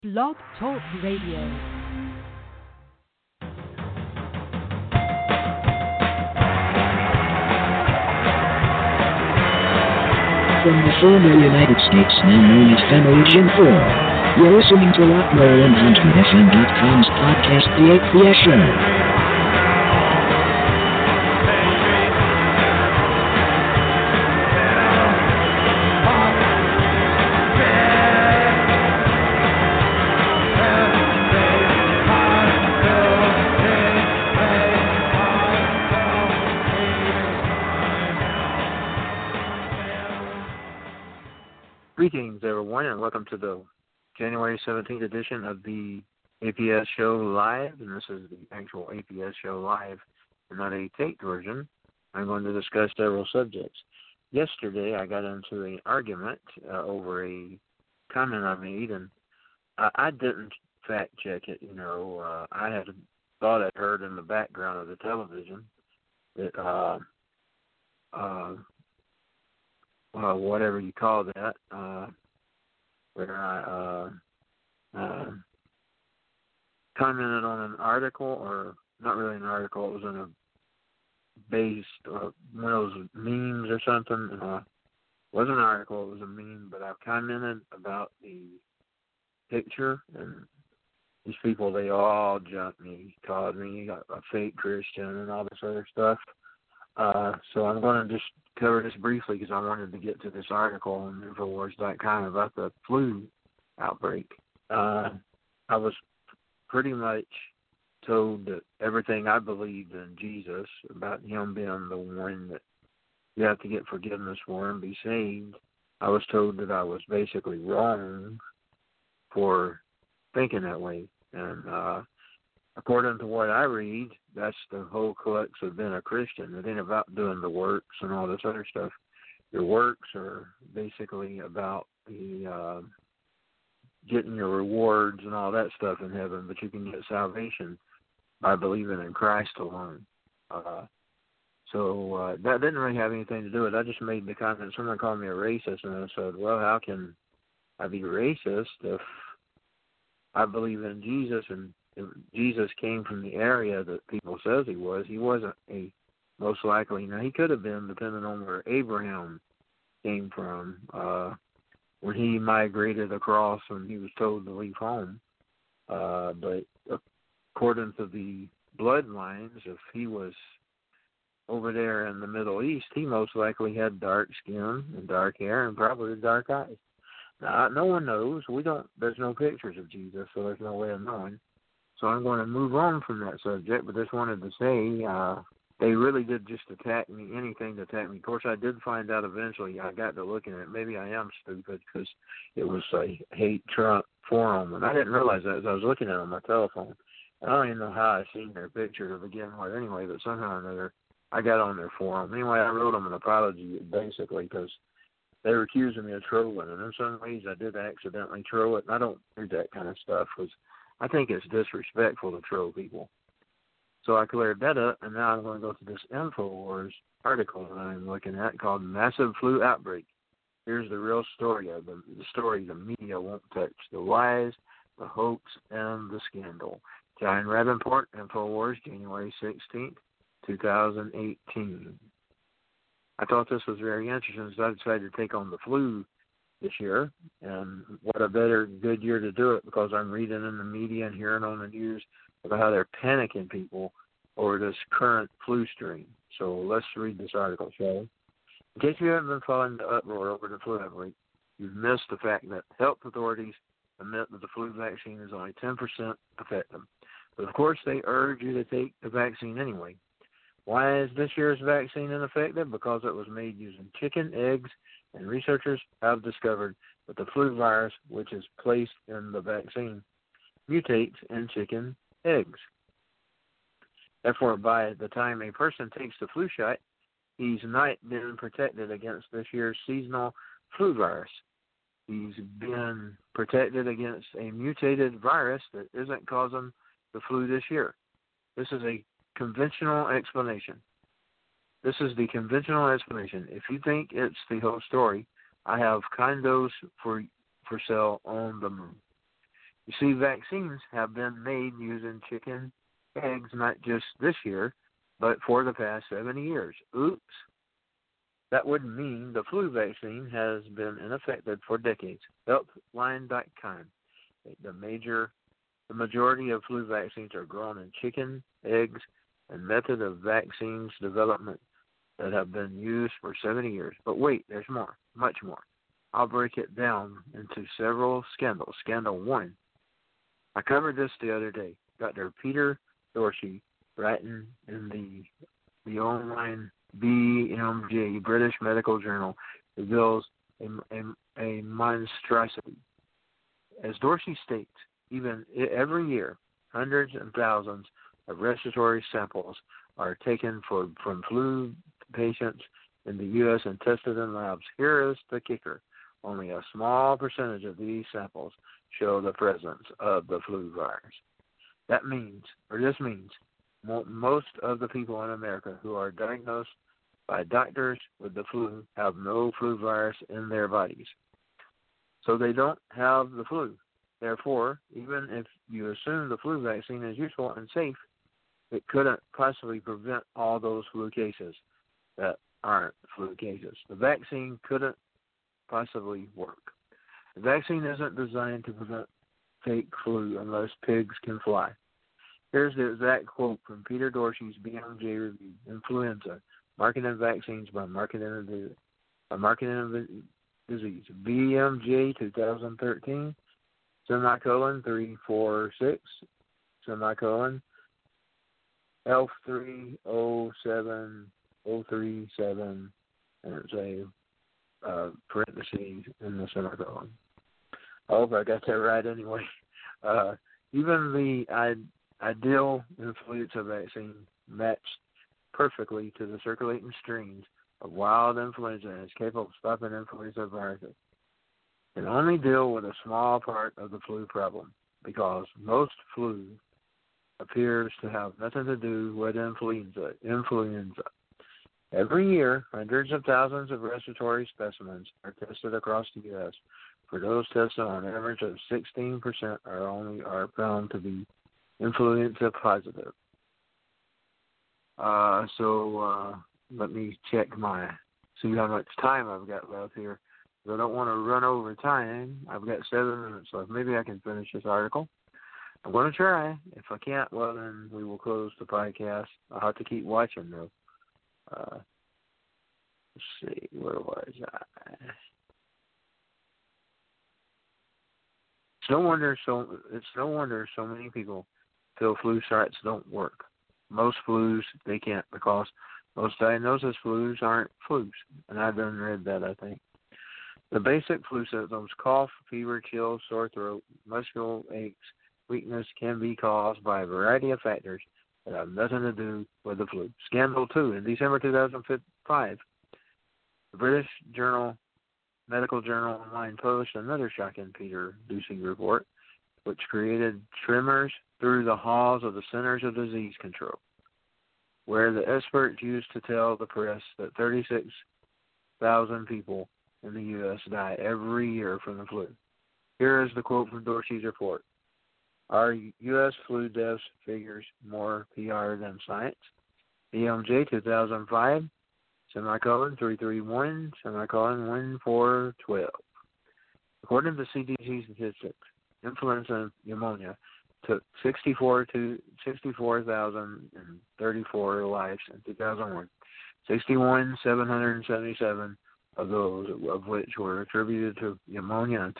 Blog Talk Radio. From the former United States, now known as Federation 4, you're listening to Rock Rollin' on TuneFM.com's podcast, The APS Show. Greetings, everyone, and welcome to the January 17th edition of the APS Show Live. And this is the actual APS Show Live, and not a taped version. I'm going to discuss several subjects. Yesterday, I got into an argument over a comment I made, and I didn't fact check it. I had thought I'd heard in the background of the television that whatever you call that, where I commented on an article, or not really an article, it was in a base, one of those memes or something. It wasn't an article, it was a meme, but I commented about the picture, and these people, they all jumped me, called me a fake Christian and all this other stuff. So I'm going to just cover this briefly because I wanted to get to this article on Infowars.com about the flu outbreak. I was pretty much told that everything I believed in Jesus, about him being the one that you have to get forgiveness for and be saved, I was told that I was basically wrong for thinking that way. And according to what I read, that's the whole crux of being a Christian. It ain't about doing the works and all this other stuff. Your works are basically about the getting your rewards and all that stuff in heaven, but you can get salvation by believing in Christ alone. So that didn't really have anything to do with it. I just made the comment. Someone called me a racist, and I said, well, how can I be racist if I believe in Jesus, and if Jesus came from the area that people says he was? He wasn't most likely. Now, he could have been, depending on where Abraham came from, when he migrated across and he was told to leave home. But according to the bloodlines, if he was over there in the Middle East, he most likely had dark skin and dark hair and probably dark eyes. Now, no one knows. There's no pictures of Jesus, so there's no way of knowing. So I'm going to move on from that subject, but just wanted to say they really did just attack me, anything to attack me. Of course, I did find out eventually. I got to looking at it. Maybe I am stupid because it was a hate Trump forum, and I didn't realize that as I was looking at it on my telephone. I don't even know how I seen their picture to begin with anyway, but somehow or another I got on their forum. Anyway, I wrote them an apology basically because they were accusing me of trolling, and in some ways I did accidentally troll it, and I don't do that kind of stuff because I think it's disrespectful to troll people. So I cleared that up, and now I'm going to go to this InfoWars article that I'm looking at called Massive Flu Outbreak. Here's the real story of the story the media won't touch: the lies, the hoax, and the scandal. John Rappaport, InfoWars, January 16th, 2018. I thought this was very interesting, so I decided to take on the flu this year, and what a better good year to do it, because I'm reading in the media and hearing on the news about how they're panicking people over this current flu strain. So let's read this article, shall we? In case you haven't been following the uproar over the flu outbreak, you've missed the fact that health authorities admit that the flu vaccine is only 10% effective. But of course, they urge you to take the vaccine anyway. Why is this year's vaccine ineffective? Because it was made using chicken eggs, and researchers have discovered that the flu virus, which is placed in the vaccine, mutates in chicken eggs. Therefore, by the time a person takes the flu shot, he's not been protected against this year's seasonal flu virus. He's been protected against a mutated virus that isn't causing the flu this year. This is a conventional explanation. This is the conventional explanation. If you think it's the whole story, I have condos for sale on the moon. You see, vaccines have been made using chicken eggs not just this year, but for the past 70 years. Oops. That would mean the flu vaccine has been ineffective for decades. Healthline.com. The majority of flu vaccines are grown in chicken, eggs, and method of vaccines development that have been used for 70 years. But wait, there's more, much more. I'll break it down into several scandals. Scandal 1. I covered this the other day. Dr. Peter Dorsey, writing in the online BMJ, British Medical Journal, reveals a monstrosity. As Dorsey states, every year, hundreds and thousands of respiratory samples are taken from flu patients in the U.S. and tested in labs. Here is the kicker. Only a small percentage of these samples show the presence of the flu virus. This means, most of the people in America who are diagnosed by doctors with the flu have no flu virus in their bodies. So they don't have the flu. Therefore, even if you assume the flu vaccine is useful and safe, it couldn't possibly prevent all those flu cases that aren't flu cases. The vaccine couldn't possibly work. The vaccine isn't designed to prevent fake flu unless pigs can fly. Here's the exact quote from Peter Dorsey's BMJ review: Influenza, Marketing Vaccines by Marketing of the Disease. BMJ 2013, semicolon 346, semicolon L307037, and it's a parentheses in the semicolon. I hope I got that right anyway. Even the ideal influenza vaccine matched perfectly to the circulating strains of wild influenza and is capable of stopping influenza viruses. It only deal with a small part of the flu problem because most flu appears to have nothing to do with influenza. Every year, hundreds of thousands of respiratory specimens are tested across the U.S. For those tested, on average of 16% are found to be influenza positive. So let me check see how much time I've got left here. I don't want to run over time. I've got 7 minutes left. Maybe I can finish this article. I'm going to try. If I can't, well, then we will close the podcast. I'll have to keep watching, though. Let's see, where was I? It's no wonder so many people feel flu shots don't work. Most flus, they can't, because most diagnosis flus aren't flus. And I've done read that, I think. The basic flu symptoms, cough, fever, chills, sore throat, muscular aches, weakness, can be caused by a variety of factors that have nothing to do with the flu. Scandal 2. In December 2005, the British Medical Journal Online published another shocking Peter Dorsey report, which created tremors through the halls of the Centers of Disease Control, where the experts used to tell the press that 36,000 people in the U.S. die every year from the flu. Here is the quote from Dorsey's report. Are U.S. flu deaths figures more PR than science? BMJ 2005, semicolon 331, semicolon 1412. According to CDC statistics, influenza and pneumonia took 64,034 lives in 2001. 61,777 of those of which were attributed to pneumonia, and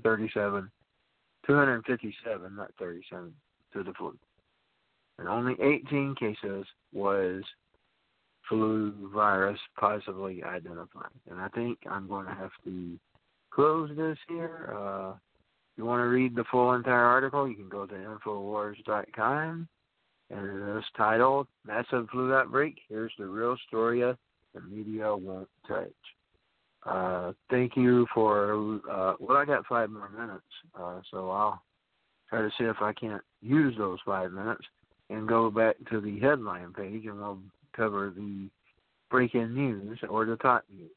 257, not 37, to the flu. And only 18 cases was flu virus possibly identified. And I think I'm going to have to close this here. If you want to read the full entire article, you can go to Infowars.com. And it is titled, Massive Flu Outbreak. Here's the real story the media won't touch. Thank you for, I got 5 more minutes, so I'll try to see if I can't use those 5 minutes and go back to the headline page, and we'll cover the breaking news or the top news.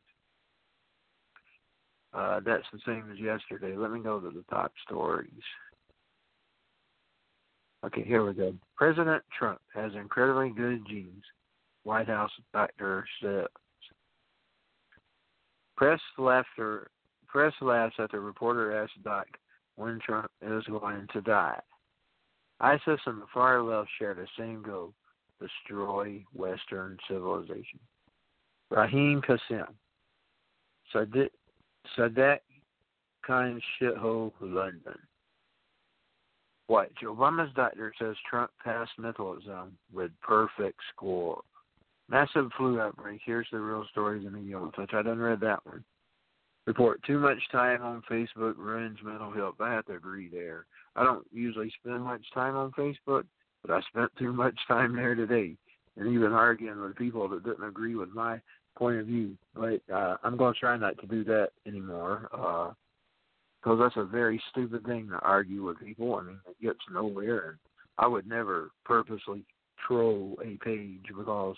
That's the same as yesterday. Let me go to the top stories. Okay, here we go. President Trump has incredibly good genes. White House doctor says. Press laughs at the reporter asked Doc when Trump is going to die. ISIS and the far left share the same goal: destroy Western civilization. Raheem Kassem. Sadat Khan shithole London. What? Obama's doctor says Trump passed mental exam with perfect score. Massive flu outbreak. Here's the real stories in the York, which I done read that one. Report too much time on Facebook ruins mental health. I have to agree there. I don't usually spend much time on Facebook, but I spent too much time there today, and even arguing with people that didn't agree with my point of view. But I'm going to try not to do that anymore, because that's a very stupid thing to argue with people. I mean, it gets nowhere, and I would never purposely troll a page because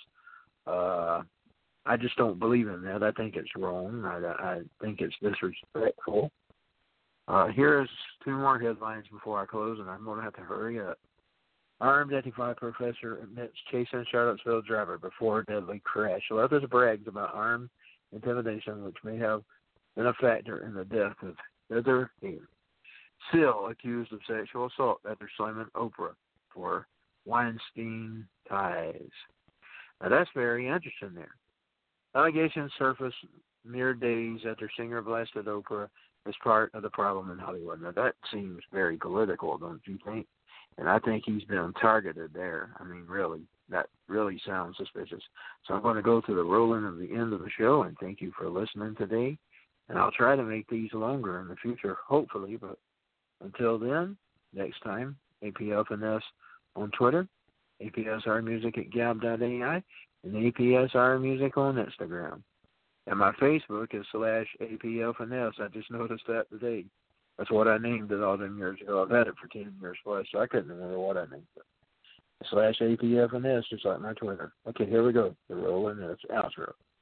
I just don't believe in that. I think it's wrong. I think it's disrespectful. Here's two more headlines before I close, and I'm going to have to hurry up. Armed anti-5 professor admits chasing Charlottesville driver before deadly crash. So others brags about armed intimidation, which may have been a factor in the death of Heather Healy. Still accused of sexual assault after slamming Oprah for Weinstein ties. Now that's very interesting there. Allegations surfaced mere days after singer blasted Oprah as part of the problem in Hollywood. Now that seems very political, don't you think? And I think he's been targeted there. I mean, really, that really sounds suspicious. So I'm going to go to the rolling of the end of the show, and thank you for listening today. And I'll try to make these longer in the future, hopefully. But until then, next time, APLFNS on Twitter, APSRmusic at gab.ai, and APSRmusic on Instagram. And my Facebook is /APLFNS. I just noticed that today. That's what I named it all them years ago. I've had it for 10 years plus, so I couldn't remember what I named it. /APFNS, just like my Twitter. Okay, here we go. The rolling is outro.